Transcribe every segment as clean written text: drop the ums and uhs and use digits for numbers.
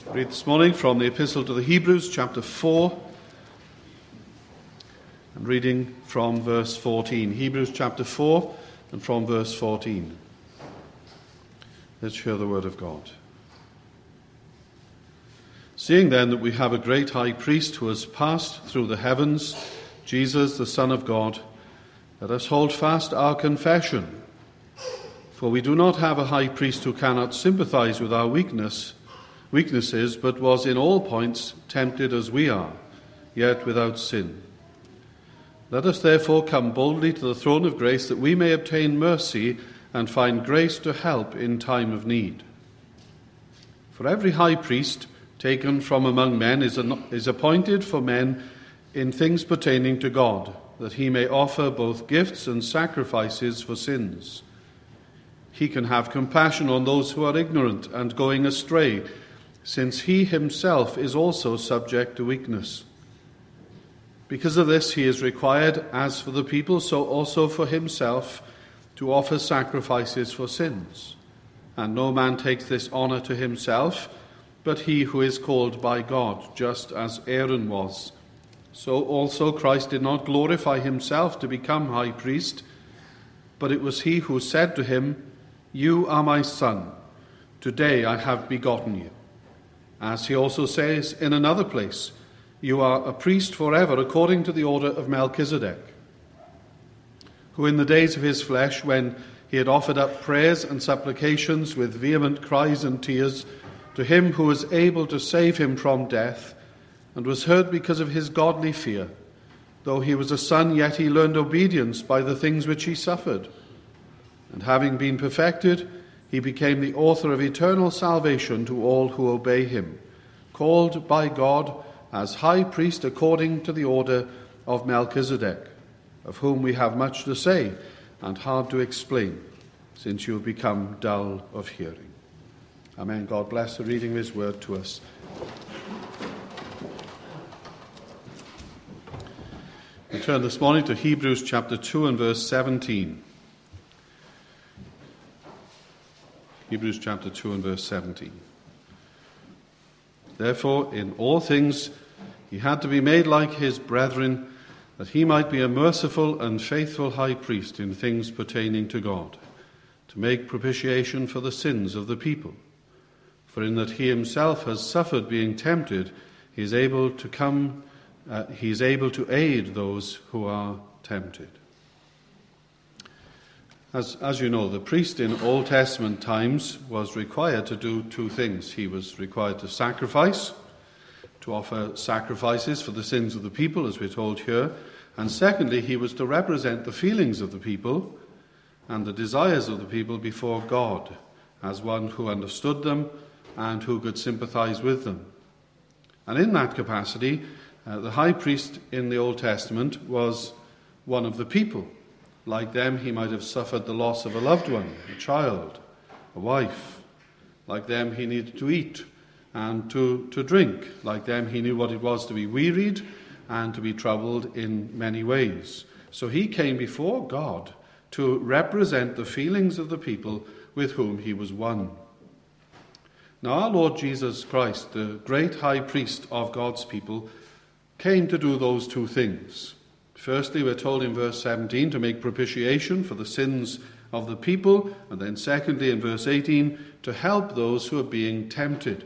Read this morning from the Epistle to the Hebrews, chapter 4, and reading from verse 14. Hebrews chapter 4 and from verse 14. Let's hear the word of God. Seeing then that we have a great high priest who has passed through the heavens, Jesus, the Son of God, let us hold fast our confession. For we do not have a high priest who cannot sympathize with our weaknesses, but was in all points tempted as we are, yet without sin. Let us therefore come boldly to the throne of grace, that we may obtain mercy and find grace to help in time of need. For every high priest taken from among men is appointed for men in things pertaining to God, that he may offer both gifts and sacrifices for sins. He can have compassion on those who are ignorant and going astray, since he himself is also subject to weakness. Because of this, he is required, as for the people, so also for himself, to offer sacrifices for sins. And no man takes this honor to himself, but he who is called by God, just as Aaron was. So also Christ did not glorify himself to become high priest, but it was he who said to him, "You are my son, today I have begotten you." As he also says in another place, "You are a priest forever according to the order of Melchizedek," who in the days of his flesh, when he had offered up prayers and supplications with vehement cries and tears to him who was able to save him from death, and was heard because of his godly fear, though he was a son, yet he learned obedience by the things which he suffered. And having been perfected, he became the author of eternal salvation to all who obey him, called by God as high priest according to the order of Melchizedek, of whom we have much to say and hard to explain, since you have become dull of hearing. Amen. God bless the reading of his word to us. We turn this morning to Hebrews chapter 2 and verse 17. Hebrews chapter 2 and verse 17. Therefore, in all things he had to be made like his brethren, that he might be a merciful and faithful high priest in things pertaining to God, to make propitiation for the sins of the people. For in that he himself has suffered being tempted, he is able to aid those who are tempted. As you know, the priest in Old Testament times was required to do two things. He was required to sacrifice, to offer sacrifices for the sins of the people, as we're told here. And secondly, he was to represent the feelings of the people and the desires of the people before God, as one who understood them and who could sympathize with them. And in that capacity, the high priest in the Old Testament was one of the people. Like them, he might have suffered the loss of a loved one, a child, a wife. Like them, he needed to eat and to drink. Like them, he knew what it was to be wearied and to be troubled in many ways. So he came before God to represent the feelings of the people with whom he was one. Now our Lord Jesus Christ, the great high priest of God's people, came to do those two things. Firstly, we're told in verse 17 to make propitiation for the sins of the people, and then secondly in verse 18 to help those who are being tempted.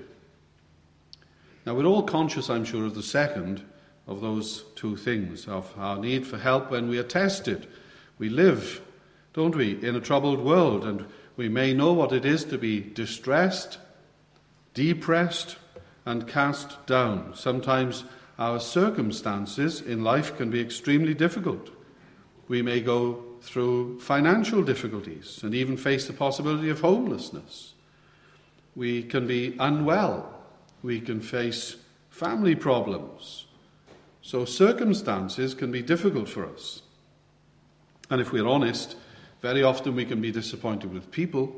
Now we're all conscious, I'm sure, of the second of those two things, of our need for help when we are tested. We live, don't we, in a troubled world, and we may know what it is to be distressed, depressed, and cast down. Sometimes our circumstances in life can be extremely difficult. We may go through financial difficulties and even face the possibility of homelessness. We can be unwell. We can face family problems. So circumstances can be difficult for us. And if we're honest, very often we can be disappointed with people,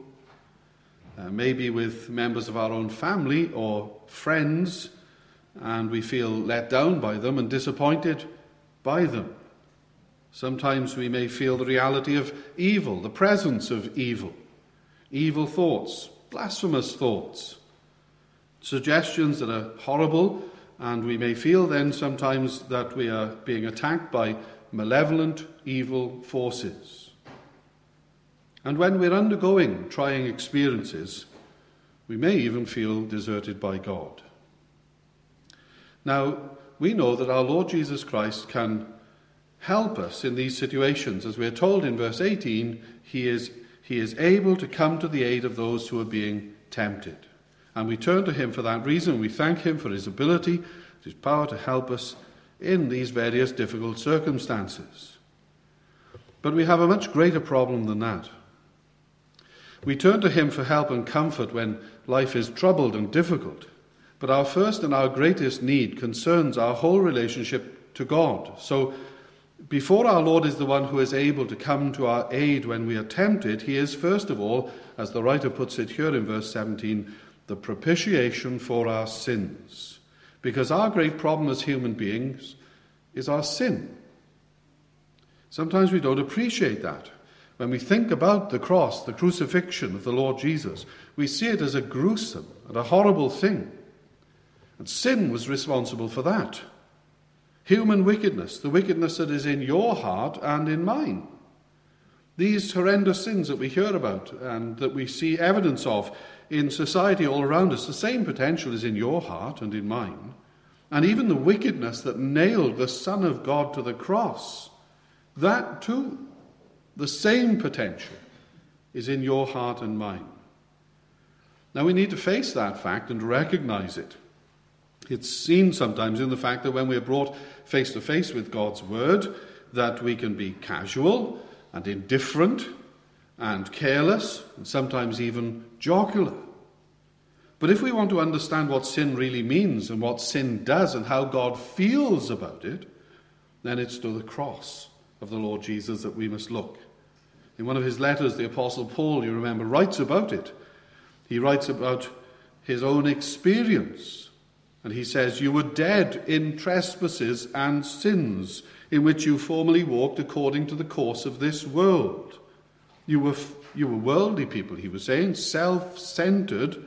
maybe with members of our own family or friends, and we feel let down by them and disappointed by them. Sometimes we may feel the reality of evil, the presence of evil thoughts, blasphemous thoughts. suggestions that are horrible, and we may feel then sometimes that we are being attacked by malevolent, evil forces. And when we're undergoing trying experiences, we may even feel deserted by God. Now, we know that our Lord Jesus Christ can help us in these situations. As we're told in verse 18, he is able to come to the aid of those who are being tempted. And we turn to him for that reason. We thank him for his ability, his power to help us in these various difficult circumstances. But we have a much greater problem than that. We turn to him for help and comfort when life is troubled and difficult. But our first and our greatest need concerns our whole relationship to God. So before our Lord is the one who is able to come to our aid when we are tempted, he is first of all, as the writer puts it here in verse 17, the propitiation for our sins. Because our great problem as human beings is our sin. Sometimes we don't appreciate that. When we think about the cross, the crucifixion of the Lord Jesus, we see it as a gruesome and a horrible thing. And sin was responsible for that. Human wickedness, the wickedness that is in your heart and in mine. These horrendous sins that we hear about and that we see evidence of in society all around us, the same potential is in your heart and in mine. And even the wickedness that nailed the Son of God to the cross, that too, the same potential is in your heart and mine. Now we need to face that fact and recognize it. It's seen sometimes in the fact that when we're brought face to face with God's word, that we can be casual and indifferent and careless and sometimes even jocular. But if we want to understand what sin really means and what sin does and how God feels about it, then it's to the cross of the Lord Jesus that we must look. In one of his letters, the Apostle Paul, you remember, writes about it. He writes about his own experience. And he says, "You were dead in trespasses and sins, in which you formerly walked according to the course of this world." You were worldly people, he was saying, self-centered,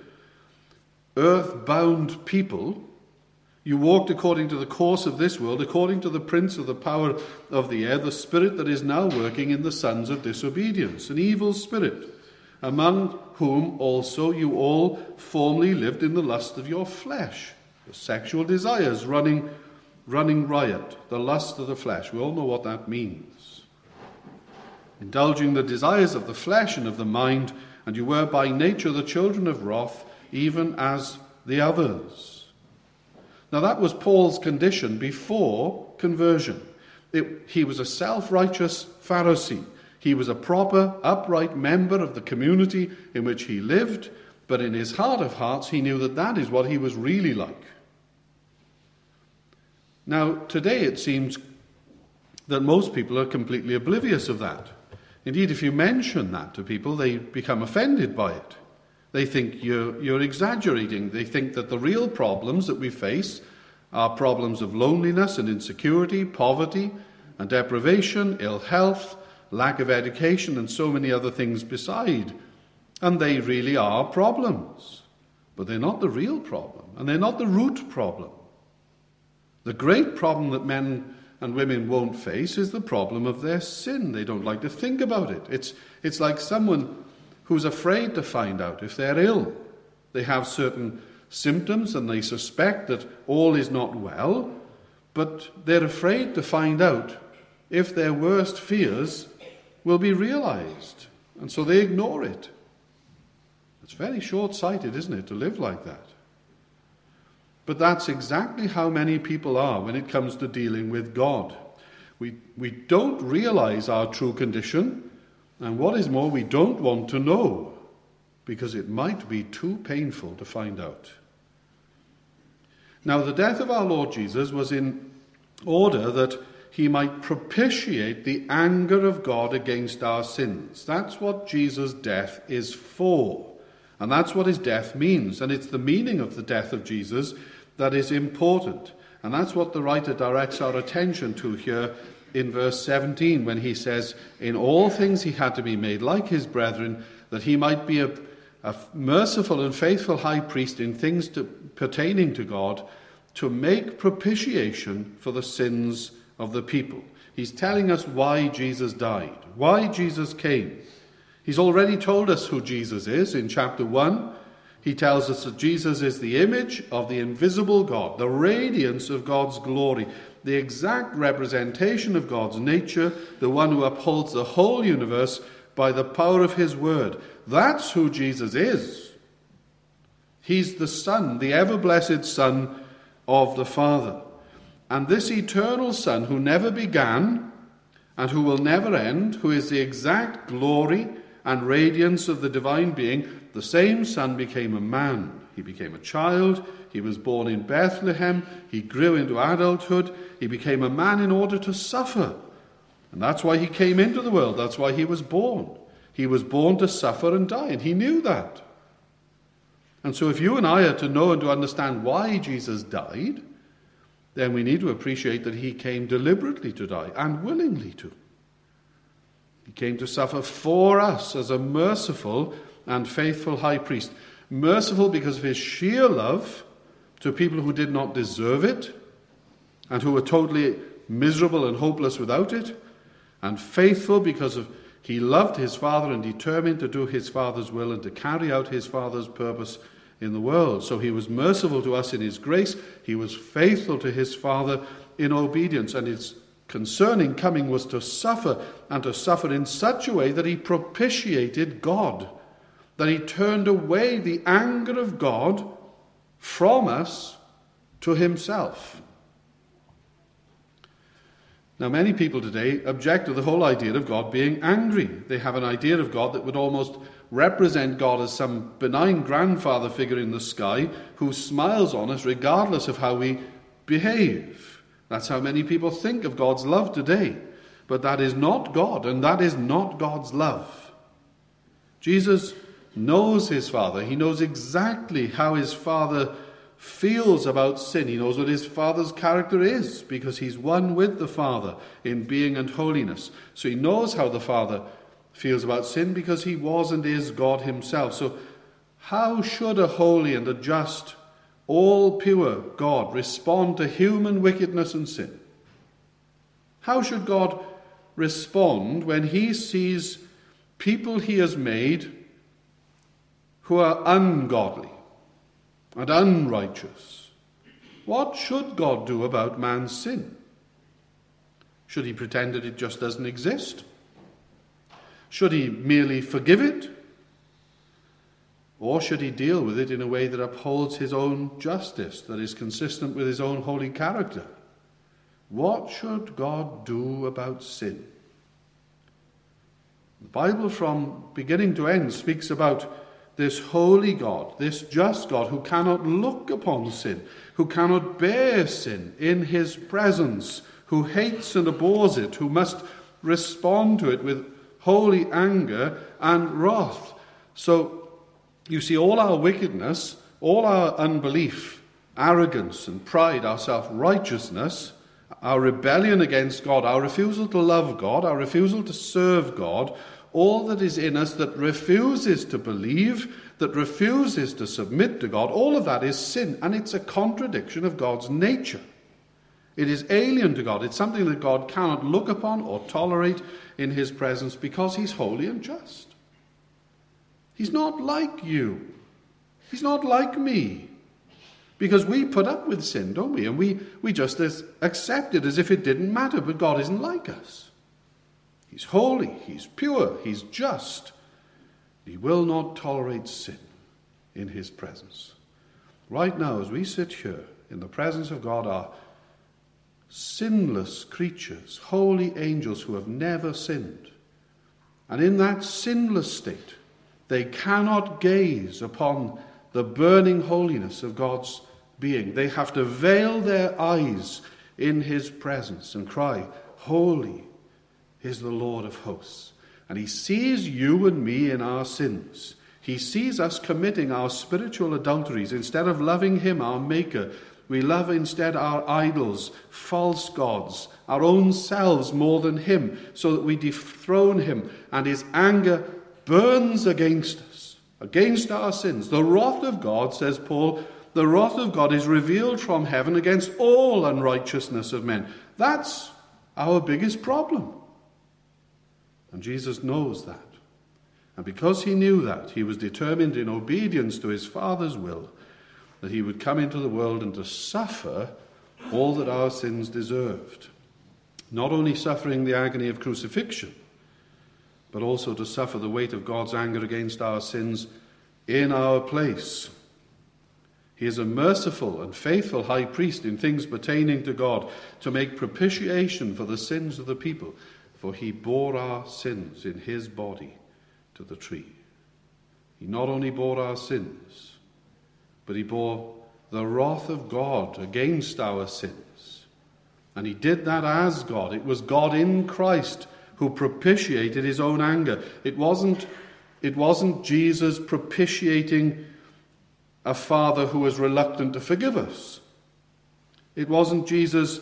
earth-bound people. You walked according to the course of this world, according to the prince of the power of the air, the spirit that is now working in the sons of disobedience, an evil spirit, among whom also you all formerly lived in the lust of your flesh, the sexual desires running riot, the lust of the flesh. We all know what that means. Indulging the desires of the flesh and of the mind, and you were by nature the children of wrath, even as the others. Now that was Paul's condition before conversion. He was a self-righteous Pharisee. He was a proper, upright member of the community in which he lived, but in his heart of hearts he knew that that is what he was really like. Now, today it seems that most people are completely oblivious of that. Indeed, if you mention that to people, they become offended by it. They think you're exaggerating. They think that the real problems that we face are problems of loneliness and insecurity, poverty and deprivation, ill health, lack of education, and so many other things beside. And they really are problems. But they're not the real problem, and they're not the root problem. The great problem that men and women won't face is the problem of their sin. They don't like to think about it. It's like someone who's afraid to find out if they're ill. They have certain symptoms and they suspect that all is not well, but they're afraid to find out if their worst fears will be realized. And so they ignore it. It's very short-sighted, isn't it, to live like that? But that's exactly how many people are when it comes to dealing with God. We don't realize our true condition, and what is more, we don't want to know, because it might be too painful to find out. Now, the death of our Lord Jesus was in order that he might propitiate the anger of God against our sins. That's what Jesus' death is for. And that's what his death means. And it's the meaning of the death of Jesus that is important. And that's what the writer directs our attention to here in verse 17, when he says, "In all things he had to be made like his brethren, that he might be a merciful and faithful high priest in things pertaining to God, to make propitiation for the sins of the people. He's telling us why Jesus died, why Jesus came. He's already told us who Jesus is in chapter 1. He tells us that Jesus is the image of the invisible God, the radiance of God's glory, the exact representation of God's nature, the one who upholds the whole universe by the power of his word. That's who Jesus is. He's the Son, the ever-blessed Son of the Father. And this eternal Son, who never began and who will never end, who is the exact glory and radiance of the divine being, the same Son became a man. He became a child. He was born in Bethlehem. He grew into adulthood. He became a man in order to suffer. And that's why he came into the world. That's why he was born. He was born to suffer and die, and he knew that. And so if you and I are to know and to understand why Jesus died, then we need to appreciate that he came deliberately to die and willingly to. He came to suffer for us as a merciful and faithful high priest. Merciful because of his sheer love to people who did not deserve it and who were totally miserable and hopeless without it. And faithful because he loved his Father and determined to do his Father's will and to carry out his Father's purpose in the world. So he was merciful to us in his grace. He was faithful to his Father in obedience. And his concerning coming was to suffer, and to suffer in such a way that he propitiated God, that he turned away the anger of God from us to himself. Now, many people today object to the whole idea of God being angry. They have an idea of God that would almost represent God as some benign grandfather figure in the sky who smiles on us regardless of how we behave. That's how many people think of God's love today. But that is not God, and that is not God's love. Jesus knows his Father. He knows exactly how his Father feels about sin. He knows what his Father's character is because he's one with the Father in being and holiness. So he knows how the Father feels about sin because he was and is God himself. So how should a holy and a just, all pure God respond to human wickedness and sin? How should God respond when he sees people he has made who are ungodly and unrighteous? What should God do about man's sin? Should he pretend that it just doesn't exist? Should he merely forgive it? Or should he deal with it in a way that upholds his own justice, that is consistent with his own holy character? What should God do about sin? The Bible from beginning to end speaks about this holy God, this just God who cannot look upon sin, who cannot bear sin in his presence, who hates and abhors it, who must respond to it with holy anger and wrath. So you see, all our wickedness, all our unbelief, arrogance and pride, our self-righteousness, our rebellion against God, our refusal to love God, our refusal to serve God, all that is in us that refuses to believe, that refuses to submit to God, all of that is sin, and it's a contradiction of God's nature. It is alien to God. It's something that God cannot look upon or tolerate in his presence because he's holy and just. He's not like you. He's not like me. Because we put up with sin, don't we? And we just accept it as if it didn't matter, but God isn't like us. He's holy, he's pure, he's just. He will not tolerate sin in his presence. Right now, as we sit here in the presence of God, are sinless creatures, holy angels who have never sinned. And in that sinless state, they cannot gaze upon the burning holiness of God's being. They have to veil their eyes in his presence and cry, "Holy is the Lord of hosts." And he sees you and me in our sins. He sees us committing our spiritual adulteries. Instead of loving him, our Maker, we love instead our idols, false gods, our own selves more than him, so that we dethrone him, and his anger burns against us. against our sins. The wrath of God, says Paul, the wrath of God is revealed from heaven against all unrighteousness of men. That's our biggest problem. And Jesus knows that. And because he knew that, he was determined in obedience to his Father's will that he would come into the world and to suffer all that our sins deserved. Not only suffering the agony of crucifixion, but also to suffer the weight of God's anger against our sins in our place. He is a merciful and faithful high priest in things pertaining to God, to make propitiation for the sins of the people, for he bore our sins in his body to the tree. He not only bore our sins, but he bore the wrath of God against our sins. And he did that as God. It was God in Christ who propitiated his own anger. It wasn't Jesus propitiating a father who was reluctant to forgive us. It wasn't Jesus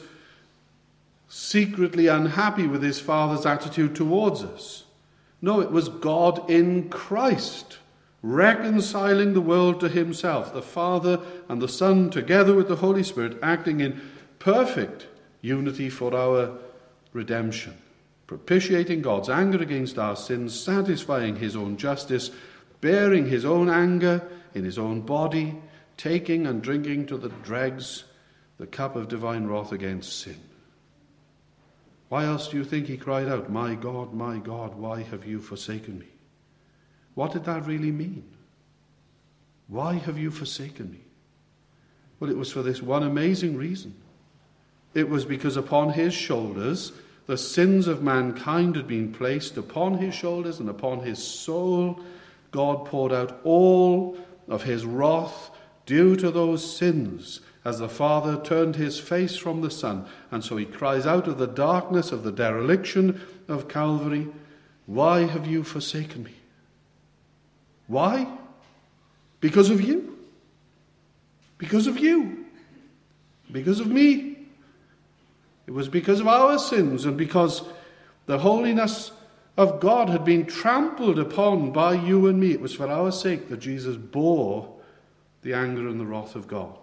secretly unhappy with his Father's attitude towards us. No, it was God in Christ reconciling the world to himself, the Father and the Son together with the Holy Spirit acting in perfect unity for our redemption, propitiating God's anger against our sins, satisfying his own justice, bearing his own anger in his own body, taking and drinking to the dregs the cup of divine wrath against sin. Why else do you think he cried out, my God, why have you forsaken me? What did that really mean? Why have you forsaken me? Well, it was for this one amazing reason. It was because upon his shoulders the sins of mankind had been placed. Upon his shoulders and upon his soul God poured out all of his wrath due to those sins, as the Father turned his face from the Son. And so he cries out of the darkness of the dereliction of Calvary, why have you forsaken me? Why? Because of you. Because of you. Because of me. It was because of our sins and because the holiness of God had been trampled upon by you and me. It was for our sake that Jesus bore the anger and the wrath of God.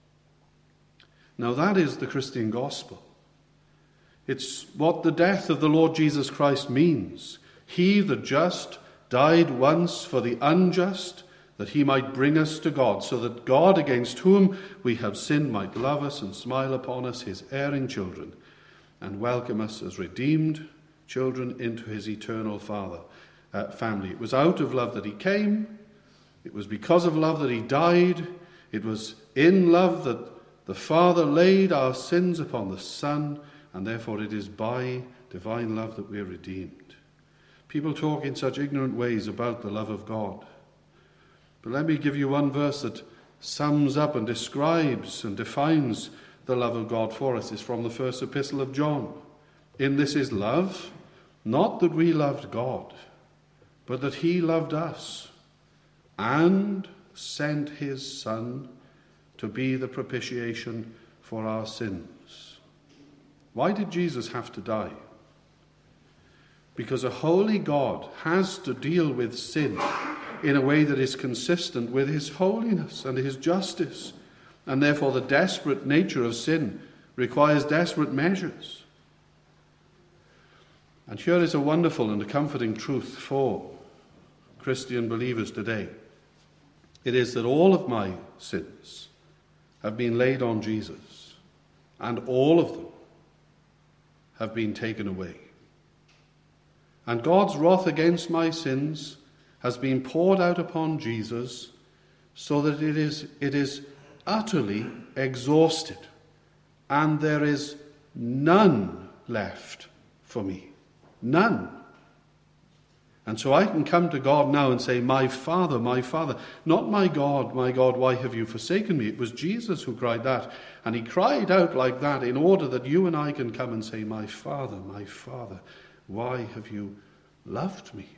Now that is the Christian gospel. It's what the death of the Lord Jesus Christ means. He, the just, died once for the unjust, that he might bring us to God, so that God, against whom we have sinned, might love us and smile upon us, his erring children, and welcome us as redeemed children into his eternal family. It was out of love that he came. It was because of love that he died. It was in love that the Father laid our sins upon the Son, and therefore it is by divine love that we are redeemed. People talk in such ignorant ways about the love of God. But let me give you one verse that sums up and describes and defines the love of God for us. It's from the first epistle of John. In this is love, not that we loved God, but that he loved us and sent his Son to be the propitiation for our sins. Why did Jesus have to die? Because a holy God has to deal with sin in a way that is consistent with his holiness and his justice. And therefore the desperate nature of sin requires desperate measures. And here is a wonderful and a comforting truth for Christian believers today. It is that all of my sins have been laid on Jesus, and all of them have been taken away. And God's wrath against my sins has been poured out upon Jesus, so that it is utterly exhausted, and there is none left for me. None. And so I can come to God now and say, my Father, not my God, why have you forsaken me? It was Jesus who cried that. And he cried out like that in order that you and I can come and say, my Father, why have you loved me?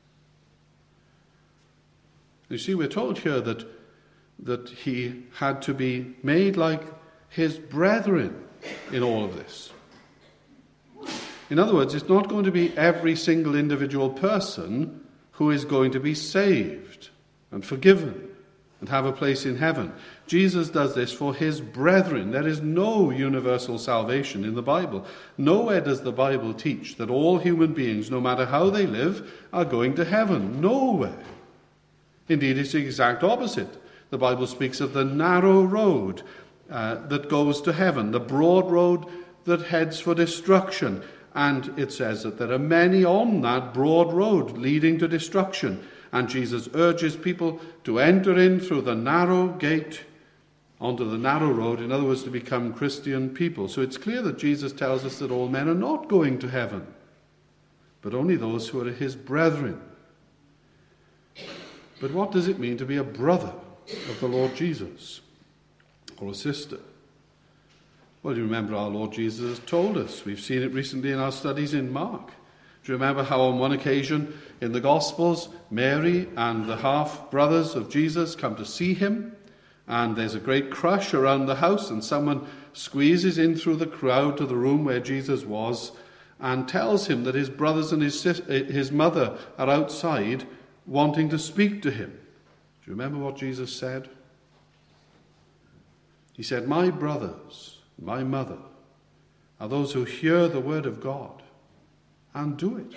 You see, we're told here that he had to be made like his brethren in all of this. In other words, it's not going to be every single individual person who is going to be saved and forgiven and have a place in heaven. Jesus does this for his brethren. There is no universal salvation in the Bible. Nowhere does the Bible teach that all human beings, no matter how they live, are going to heaven. Nowhere. Indeed, it's the exact opposite. The Bible speaks of the narrow road that goes to heaven, the broad road that heads for destruction. And it says that there are many on that broad road leading to destruction. And Jesus urges people to enter in through the narrow gate onto the narrow road, in other words, to become Christian people. So it's clear that Jesus tells us that all men are not going to heaven, but only those who are his brethren. But what does it mean to be a brother of the Lord Jesus, or a sister? Well, you remember our Lord Jesus has told us. We've seen it recently in our studies in Mark. Do you remember how on one occasion in the Gospels, Mary and the half-brothers of Jesus come to see him, and there's a great crush around the house, and someone squeezes in through the crowd to the room where Jesus was and tells him that his brothers and his mother are outside wanting to speak to him. Do you remember what Jesus said? He said, "My brothers, my mother, are those who hear the word of God and do it."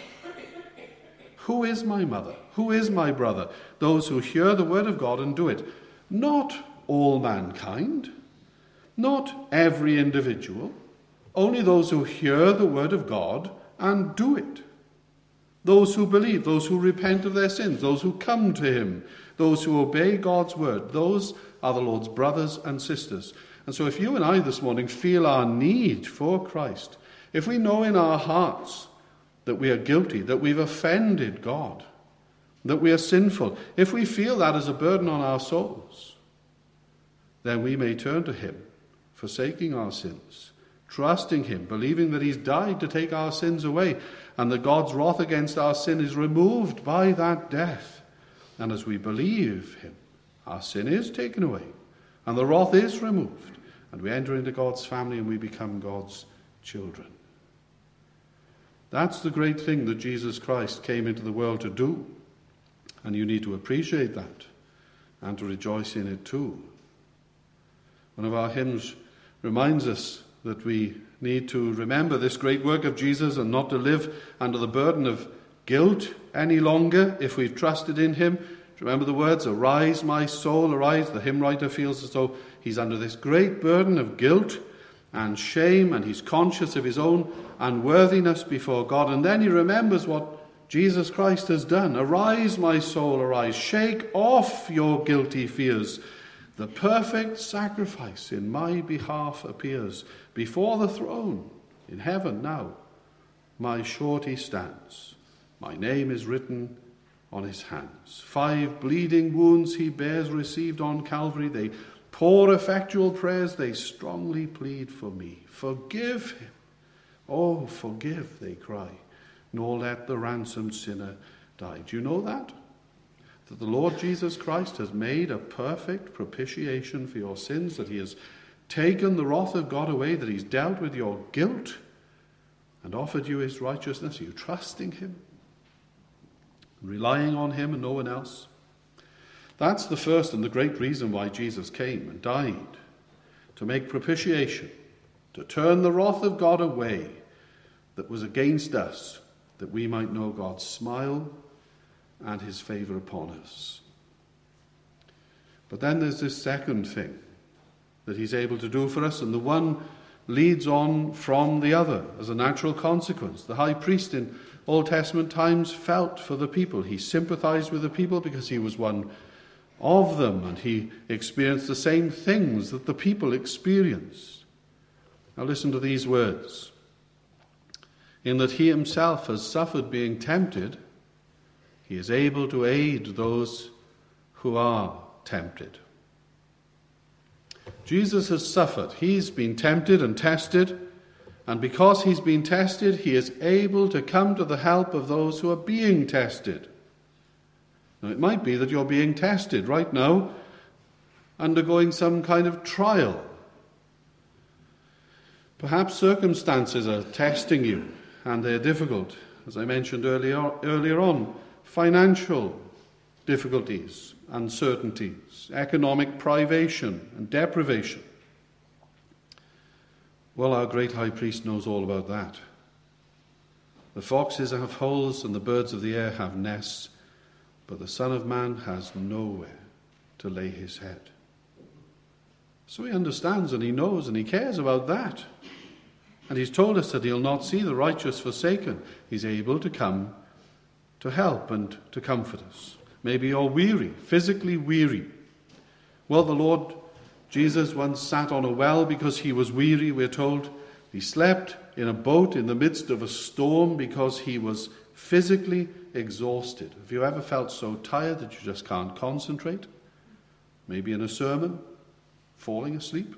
Who is my mother? Who is my brother? Those who hear the word of God and do it. Not all mankind, not every individual, only those who hear the word of God and do it. Those who believe, those who repent of their sins, those who come to him, those who obey God's word, those are the Lord's brothers and sisters. And so if you and I this morning feel our need for Christ, if we know in our hearts that we are guilty, that we've offended God, that we are sinful, if we feel that as a burden on our souls, then we may turn to him, forsaking our sins, trusting him, believing that he's died to take our sins away, and that God's wrath against our sin is removed by that death. And as we believe him, our sin is taken away, and the wrath is removed, and we enter into God's family and we become God's children. That's the great thing that Jesus Christ came into the world to do, and you need to appreciate that and to rejoice in it too. One of our hymns reminds us that we need to remember this great work of Jesus and not to live under the burden of guilt any longer if we've trusted in him. Remember the words, "Arise, my soul, arise." The hymn writer feels as though he's under this great burden of guilt and shame, and he's conscious of his own unworthiness before God. And then he remembers what Jesus Christ has done. "Arise, my soul, arise. Shake off your guilty fears. The perfect sacrifice in my behalf appears. Before the throne in heaven now, my surety stands. My name is written on his hands. 5 bleeding wounds he bears, received on Calvary. They pour effectual prayers, they strongly plead for me. Forgive him. Oh, forgive, they cry, nor let the ransomed sinner die." Do you know that? That the Lord Jesus Christ has made a perfect propitiation for your sins, that he has taken the wrath of God away, that he's dealt with your guilt and offered you his righteousness. Are you trusting him? Relying on him and no one else? That's the first and the great reason why Jesus came and died, to make propitiation, to turn the wrath of God away that was against us, that we might know God's smile and his favor upon us. But then there's this second thing that he's able to do for us, and the one leads on from the other as a natural consequence. The high priest in Old Testament times felt for the people. He sympathized with the people because he was one of them, and he experienced the same things that the people experienced. Now listen to these words. "In that he himself has suffered being tempted, he is able to aid those who are tempted." Jesus has suffered. He's been tempted and tested, and because he's been tested, he is able to come to the help of those who are being tested. Now, it might be that you're being tested right now, undergoing some kind of trial. Perhaps circumstances are testing you, and they're difficult. As I mentioned earlier on, financial difficulties, uncertainties, economic privation and deprivation. Well, our great high priest knows all about that. The foxes have holes and the birds of the air have nests, but the Son of Man has nowhere to lay his head. So he understands and he knows and he cares about that. And he's told us that he'll not see the righteous forsaken. He's able to come to help and to comfort us. Maybe you're weary, physically weary. Well, the Lord Jesus once sat on a well because he was weary, we're told. He slept in a boat in the midst of a storm because he was physically exhausted. Have you ever felt so tired that you just can't concentrate? Maybe in a sermon, falling asleep.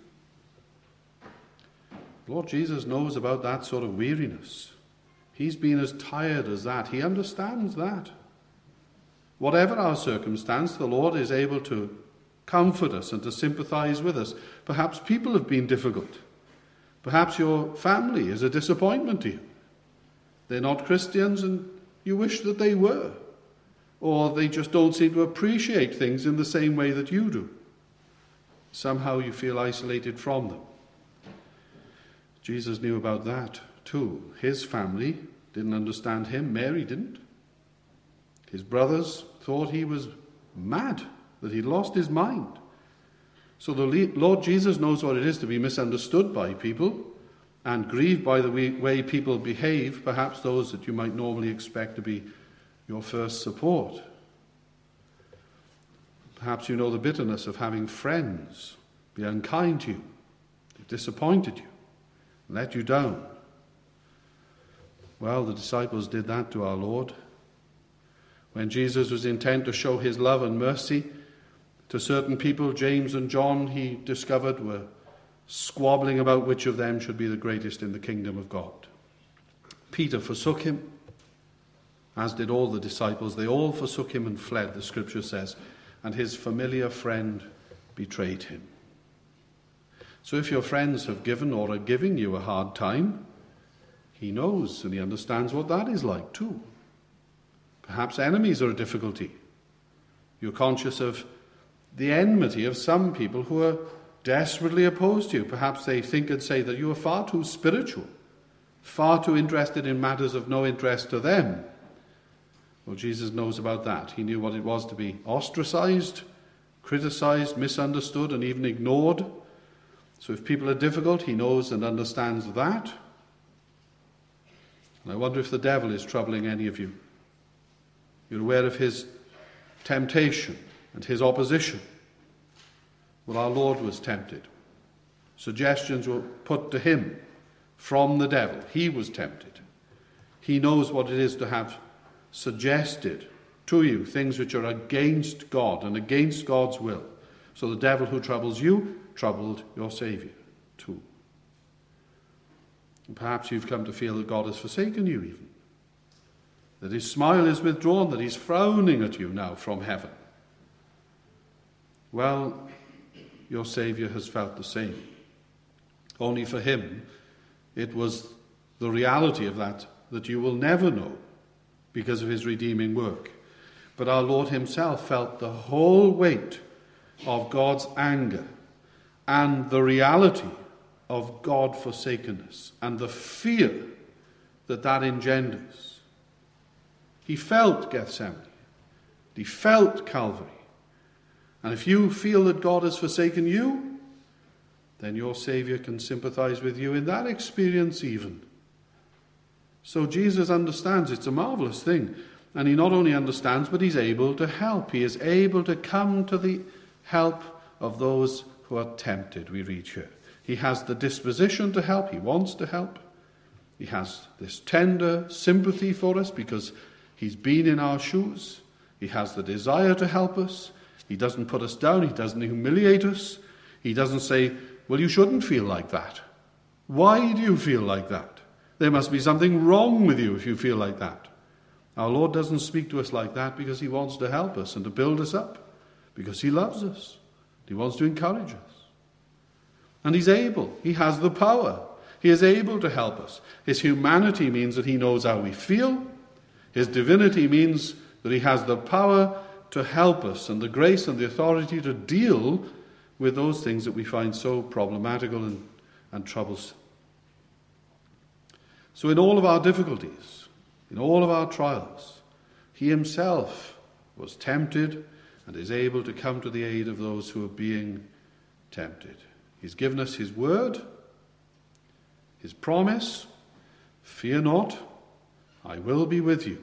Lord Jesus knows about that sort of weariness. He's been as tired as that. He understands that. Whatever our circumstance, the Lord is able to comfort us and to sympathize with us. Perhaps people have been difficult. Perhaps your family is a disappointment to you. They're not Christians and you wish that they were. Or they just don't seem to appreciate things in the same way that you do. Somehow you feel isolated from them. Jesus knew about that too. His family didn't understand him. Mary didn't. His brothers thought he was mad, that he'd lost his mind. So the Lord Jesus knows what it is to be misunderstood by people and grieved by the way people behave, perhaps those that you might normally expect to be your first support. Perhaps you know the bitterness of having friends be unkind to you, they've disappointed you, let you down. Well, the disciples did that to our Lord. When Jesus was intent to show his love and mercy to certain people, James and John, he discovered, were squabbling about which of them should be the greatest in the kingdom of God. Peter forsook him, as did all the disciples. They all forsook him and fled, the scripture says, and his familiar friend betrayed him. So if your friends have given or are giving you a hard time, he knows and he understands what that is like too. Perhaps enemies are a difficulty. You're conscious of the enmity of some people who are desperately opposed to you. Perhaps they think and say that you are far too spiritual, far too interested in matters of no interest to them. Well, Jesus knows about that. He knew what it was to be ostracized, criticized, misunderstood, and even ignored. So if people are difficult, he knows and understands that. And I wonder if the devil is troubling any of you. You're aware of his temptation and his opposition. Well, our Lord was tempted. Suggestions were put to him from the devil. He was tempted. He knows what it is to have suggested to you things which are against God and against God's will. So the devil who troubles you troubled your Saviour too. And perhaps you've come to feel that God has forsaken you even. That his smile is withdrawn, that he's frowning at you now from heaven. Well, your Saviour has felt the same. Only for him, it was the reality of that you will never know because of his redeeming work. But our Lord himself felt the whole weight of God's anger and the reality of God-forsakenness and the fear that that engenders. He felt Gethsemane. He felt Calvary. And if you feel that God has forsaken you, then your Saviour can sympathize with you in that experience even. So Jesus understands. It's a marvelous thing. And he not only understands, but he's able to help. He is able to come to the help of those who are tempted, we read here. He has the disposition to help. He wants to help. He has this tender sympathy for us because he's been in our shoes. He has the desire to help us. He doesn't put us down. He doesn't humiliate us. He doesn't say, well, you shouldn't feel like that. Why do you feel like that? There must be something wrong with you if you feel like that. Our Lord doesn't speak to us like that because he wants to help us and to build us up, because he loves us. He wants to encourage us. And he's able. He has the power. He is able to help us. His humanity means that he knows how we feel. His divinity means that he has the power to help us, and the grace and the authority to deal with those things that we find so problematical and troublesome. So in all of our difficulties, in all of our trials, he himself was tempted and is able to come to the aid of those who are being tempted. He's given us his word, his promise, fear not, I will be with you.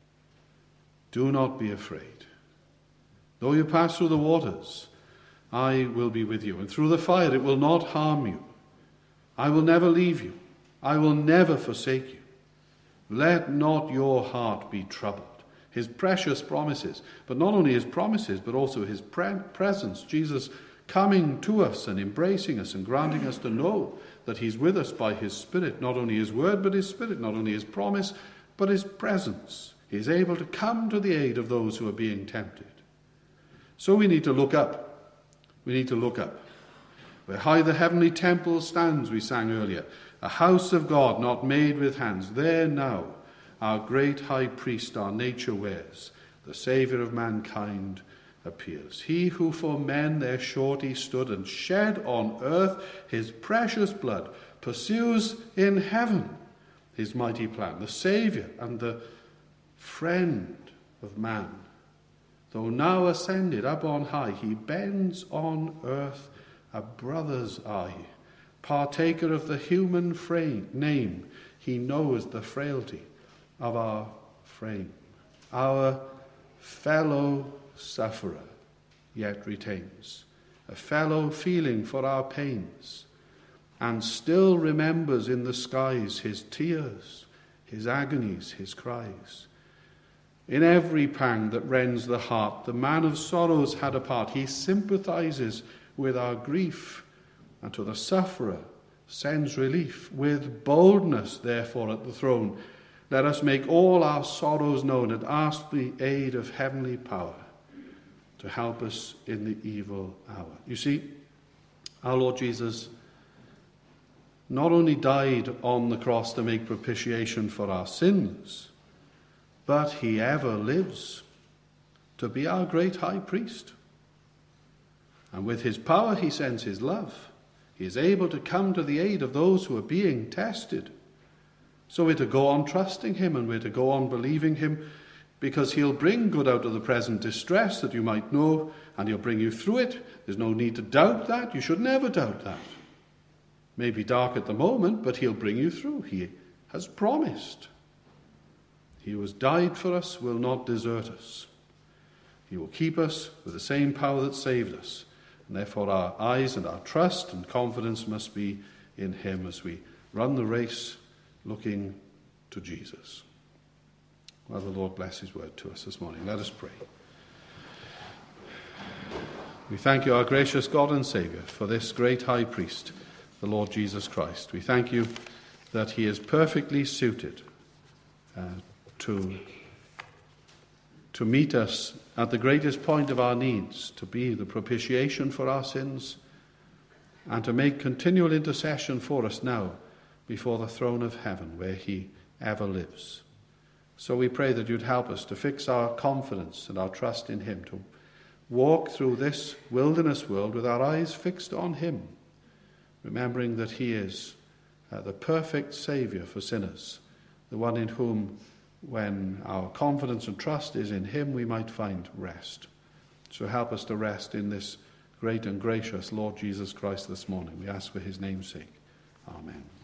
Do not be afraid. Though you pass through the waters, I will be with you. And through the fire, it will not harm you. I will never leave you. I will never forsake you. Let not your heart be troubled. His precious promises, but not only his promises, but also his presence. Jesus coming to us and embracing us and granting us to know that he's with us by his Spirit. Not only his word, but his Spirit. Not only his promise, but his presence. He is able to come to the aid of those who are being tempted. So we need to look up. We need to look up. Where high the heavenly temple stands, we sang earlier, a house of God not made with hands. There now our great high priest our nature wears, the Saviour of mankind appears. He who for men there surety stood and shed on earth his precious blood, pursues in heaven his mighty plan, the Saviour and the friend of man. Though now ascended up on high, he bends on earth a brother's eye. Partaker of the human name, he knows the frailty of our frame. Our fellow sufferer yet retains a fellow feeling for our pains, and still remembers in the skies his tears, his agonies, his cries. In every pang that rends the heart, the man of sorrows had a part. He sympathizes with our grief, and to the sufferer sends relief. With boldness, therefore, at the throne, let us make all our sorrows known and ask the aid of heavenly power to help us in the evil hour. You see, our Lord Jesus not only died on the cross to make propitiation for our sins, but he ever lives to be our great high priest. And with his power he sends his love. He is able to come to the aid of those who are being tested. So we're to go on trusting him, and we're to go on believing him, because he'll bring good out of the present distress, that you might know, and he'll bring you through it. There's no need to doubt that. You should never doubt that. It may be dark at the moment, but he'll bring you through. He has promised. He who has died for us will not desert us. He will keep us with the same power that saved us. And therefore our eyes and our trust and confidence must be in him as we run the race looking to Jesus. Well, the Lord bless his word to us this morning. Let us pray. We thank you, our gracious God and Saviour, for this great high priest, the Lord Jesus Christ. We thank you that he is perfectly suited to meet us at the greatest point of our needs, to be the propitiation for our sins, and to make continual intercession for us now before the throne of heaven, where he ever lives. So we pray that you'd help us to fix our confidence and our trust in him, to walk through this wilderness world with our eyes fixed on him, remembering that he is the perfect Saviour for sinners, the one in whom, when our confidence and trust is in him, we might find rest. So help us to rest in this great and gracious Lord Jesus Christ this morning. We ask for his name's sake. Amen.